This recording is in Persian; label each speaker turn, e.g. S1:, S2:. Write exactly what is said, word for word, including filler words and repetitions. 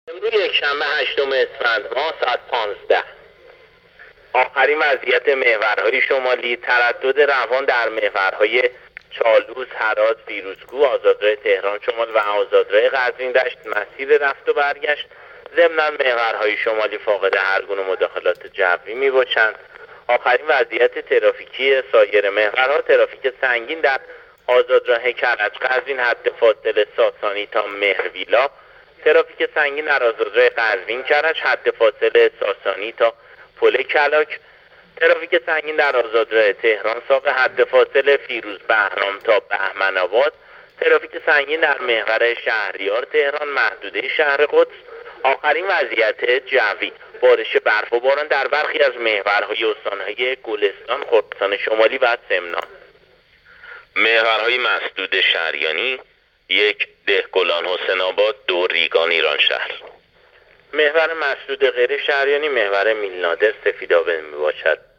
S1: امروز یکشنبه هشتم اسفند ماه ساعت پانزده. آخرین وضعیت محورهای شمالی: تردد روان در محورهای چالوس، هرات، فیروزکوه، آزادراه تهران شمال و آزادراه قزوین دشت مسیر رفت و برگشت. ضمناً محورهای شمالی فاقد هر گونه مداخلات جوی می باشند. آخرین وضعیت ترافیکی سایر محورها: ترافیک سنگین در آزادراه کرج قزوین حد فاصله ساسانی تا مهرویلا، ترافیک سنگین در آزادراه قزوین کرج حد فاصله ساسانی تا پل کلاک، ترافیک سنگین در آزادراه تهران ساق حد فاصله فیروز بهرام تا بهمن آباد، ترافیک سنگین در محور شهریار تهران محدوده شهر قدس. آخرین وضعیت جوی: بارش برف و باران در برخی از محورهای استانهای گلستان، خراسان شمالی و سمنان. محورهای مسدود شهریانی: یک دهقلان حسین آباد، دو ریگان ایران شهر. محور مسدود غیر شهریانی محور میلنادر سفیدآباد می باشد.